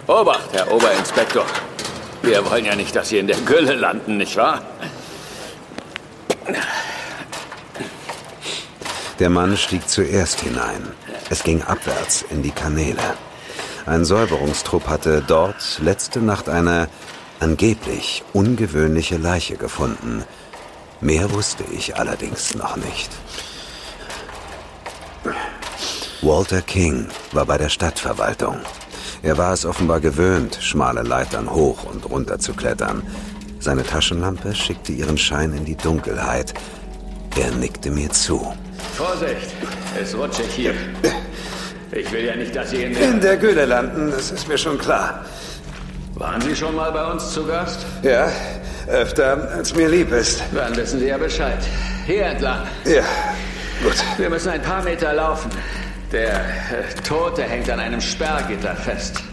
Obacht, Herr Oberinspektor. Wir wollen ja nicht, dass Sie in der Gülle landen, nicht wahr? Der Mann stieg zuerst hinein. Es ging abwärts in die Kanäle. Ein Säuberungstrupp hatte dort letzte Nacht eine angeblich ungewöhnliche Leiche gefunden. Mehr wusste ich allerdings noch nicht. Walter King war bei der Stadtverwaltung. Er war es offenbar gewöhnt, schmale Leitern hoch und runter zu klettern. Seine Taschenlampe schickte ihren Schein in die Dunkelheit. Er nickte mir zu. Vorsicht, es rutscht hier. Ich will ja nicht, dass Sie in der Gülle landen, das ist mir schon klar. Waren Sie schon mal bei uns zu Gast? Ja, öfter als mir lieb ist. Dann wissen Sie ja Bescheid. Hier entlang. Ja, gut. Wir müssen ein paar Meter laufen. Der Tote hängt an einem Sperrgitter fest.